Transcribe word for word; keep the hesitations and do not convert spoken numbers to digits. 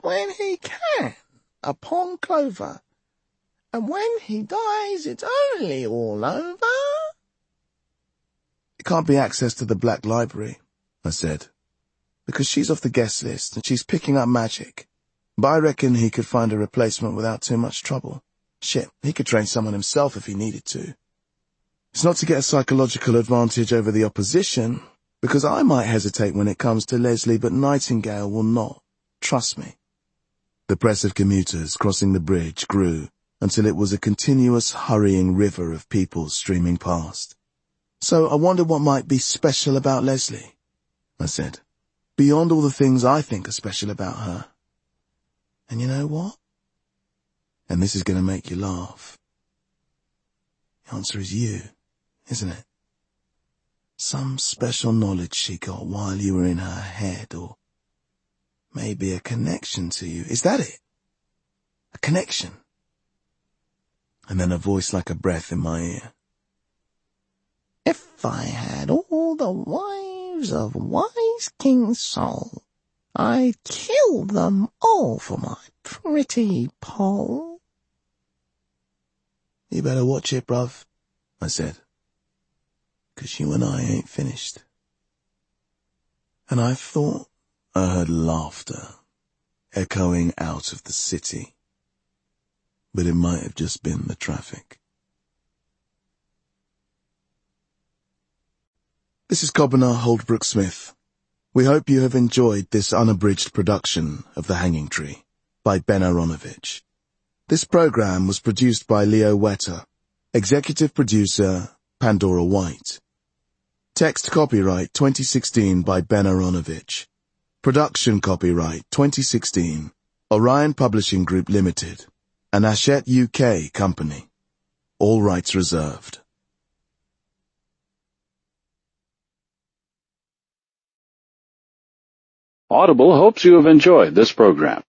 when he can upon Clover, and when he dies it's only all over. It can't be access to the Black Library, I said, because she's off the guest list and she's picking up magic. But I reckon he could find a replacement without too much trouble. Shit, he could train someone himself if he needed to. It's not to get a psychological advantage over the opposition, because I might hesitate when it comes to Leslie, but Nightingale will not. Trust me. The press of commuters crossing the bridge grew until it was a continuous hurrying river of people streaming past. So I wondered what might be special about Leslie, I said, beyond all the things I think are special about her. And you know what? And this is going to make you laugh. The answer is you, isn't it? Some special knowledge she got while you were in her head, or maybe a connection to you. Is that it? A connection? And then a voice like a breath in my ear. If I had all the wives of wise King Sol, I'd kill them all for my pretty Poll. You better watch it, bruv, I said, 'cause you and I ain't finished. And I thought I heard laughter echoing out of the city, but it might have just been the traffic. This is Cobbener Holdbrook Smith. We hope you have enjoyed this unabridged production of The Hanging Tree by Ben Aronovich. This program was produced by Leo Wetter, executive producer Pandora White. Text copyright twenty sixteen by Ben Aronovich. Production copyright twenty sixteen, Orion Publishing Group Limited, an Hachette U K company. All rights reserved. Audible hopes you have enjoyed this program.